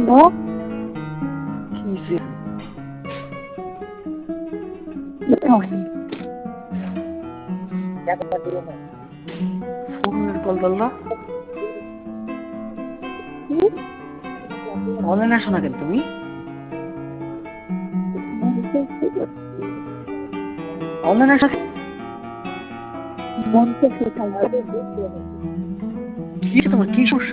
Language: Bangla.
কি হইছে? ফোনের কল ধরলো। অনলাইনে আসো না কেন তুমি? অনলাইনে আসো কেন? কি হয়েছে তোমার? কি সমস্যা?